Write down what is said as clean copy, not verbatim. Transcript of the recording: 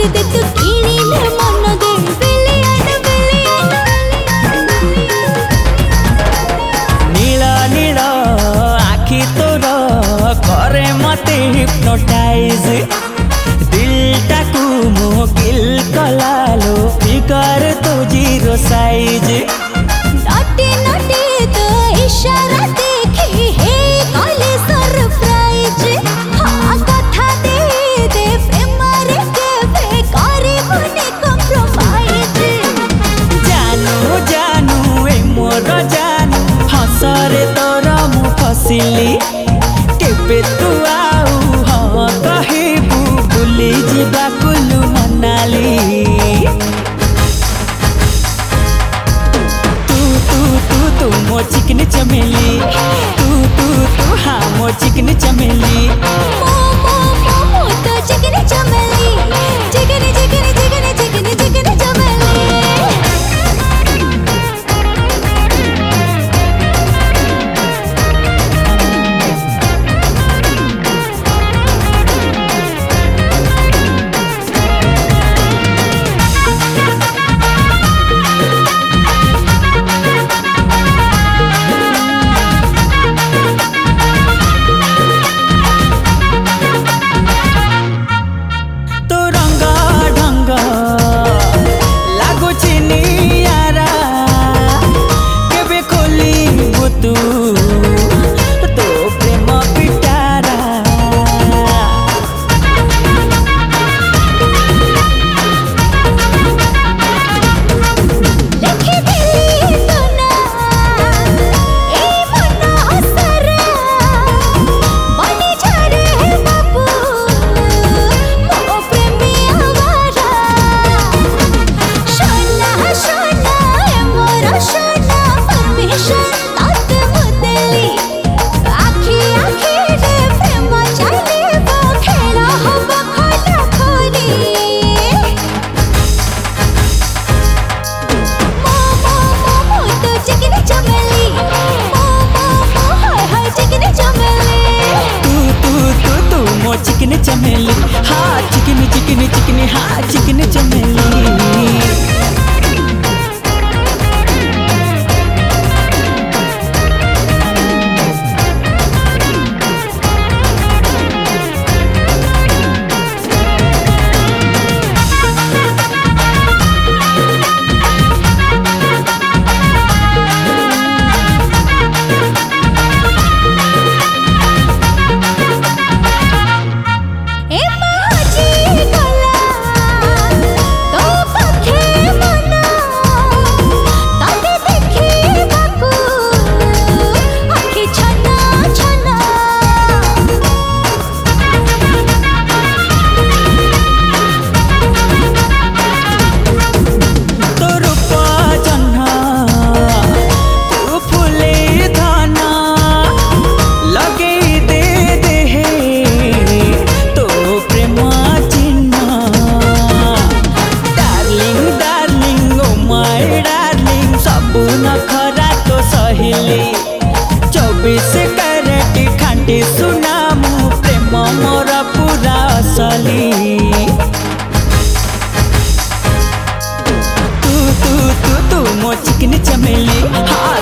दे तू किणिले मन दे बिलियन नील नील आखि तोर करे मते हिप्नोटाइज दिलटा को मो किल कलालो फिगर तो जीरो साइज नटी नटी तो इशारा देखी हे कले सरप्राइज हाँ कथा दे दे प्रेम रे के करे मने कॉम्प्रोमाइज जानू जानू ए मोर जानू हसरे तोर मु फसिली केबे तू आउ हाँ कहबू बुली जिबा कुलु मनाली तू मो चिकन चमेली तू हाँ मो चिकन चमेली मो तो chicken Chameli chicken chicken chicken chicken chicken Chameli तू तो प्रेम पिटारा लिखि दिली तो ना ए मन हसरा बनी झरे बाबू मो प्रेमी आवारा सोना सोना ए मोर सोना परमिशन चिकन चमेली हाँ चिकनी चिकनी चिकनी हाँ चिकन चमेली नखरा तो सहेली 24 कैरेट खांटी सुना मु प्रेम मोर पूरा असली तू मो चिकन चमेली हाँ